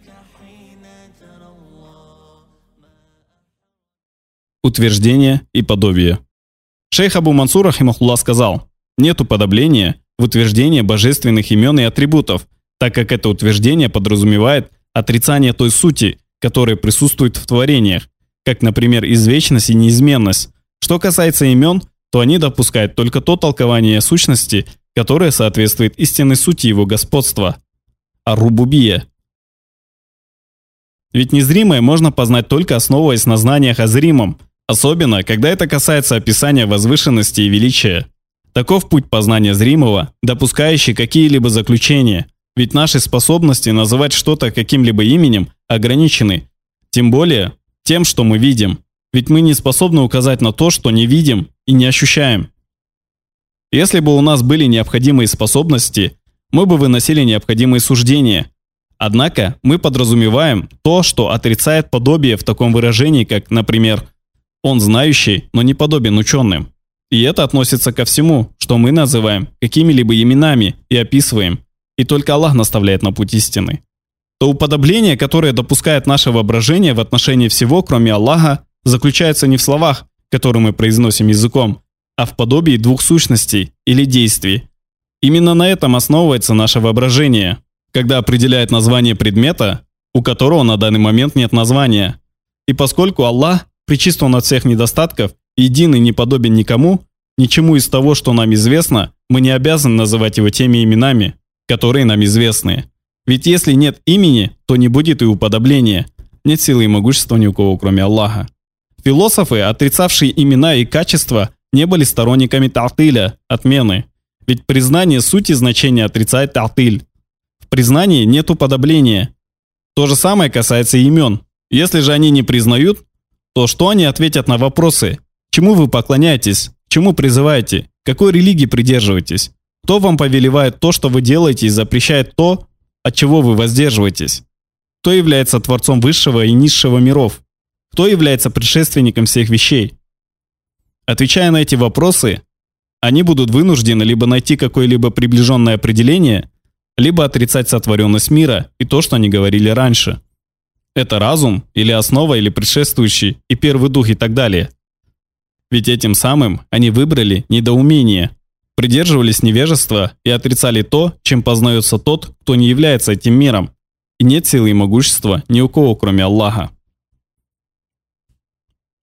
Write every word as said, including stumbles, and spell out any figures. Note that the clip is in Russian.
Утверждение и подобие. Шейх Абу Мансур рахимахуллах сказал: нет уподобления в утверждении божественных имен и атрибутов, так как это утверждение подразумевает отрицание той сути, которая присутствует в творениях, как, например, извечность и неизменность. Что касается имен, то они допускают только то толкование сущности, которое соответствует истинной сути его господства – ар-рубубия. Ведь незримое можно познать только основываясь на знаниях о зримом, особенно, когда это касается описания возвышенности и величия. Таков путь познания зримого, допускающий какие-либо заключения, ведь наши способности называть что-то каким-либо именем ограничены, тем более тем, что мы видим, ведь мы не способны указать на то, что не видим и не ощущаем. Если бы у нас были необходимые способности, мы бы выносили необходимые суждения. Однако мы подразумеваем то, что отрицает подобие в таком выражении, как, например, «он знающий, но не подобен ученым». И это относится ко всему, что мы называем какими-либо именами и описываем, и только Аллах наставляет на путь истины. То уподобление, которое допускает наше воображение в отношении всего, кроме Аллаха, заключается не в словах, которые мы произносим языком, а в подобии двух сущностей или действий. Именно на этом основывается наше воображение, когда определяет название предмета, у которого на данный момент нет названия. И поскольку Аллах пречистен от всех недостатков, един и не подобен никому, ничему из того, что нам известно, мы не обязаны называть его теми именами, которые нам известны. Ведь если нет имени, то не будет и уподобления. Нет силы и могущества ни у кого, кроме Аллаха. Философы, отрицавшие имена и качества, не были сторонниками та'тиля, отмены. Ведь признание сути значения отрицает та'тиль. В признании нет уподобления. То же самое касается имен. Если же они не признают, то что они ответят на вопросы? Чему вы поклоняетесь? Чему призываете? Какой религии придерживаетесь? Кто вам повелевает то, что вы делаете, и запрещает то, от чего вы воздерживаетесь? Кто является творцом высшего и низшего миров? Кто является предшественником всех вещей? Отвечая на эти вопросы, они будут вынуждены либо найти какое-либо приближенное определение, либо отрицать сотворенность мира и то, что они говорили раньше. Это разум, или основа, или предшествующий, и первый дух и так далее. Ведь этим самым они выбрали недоумение, придерживались невежества и отрицали то, чем познается тот, кто не является этим миром, и нет силы и могущества ни у кого, кроме Аллаха.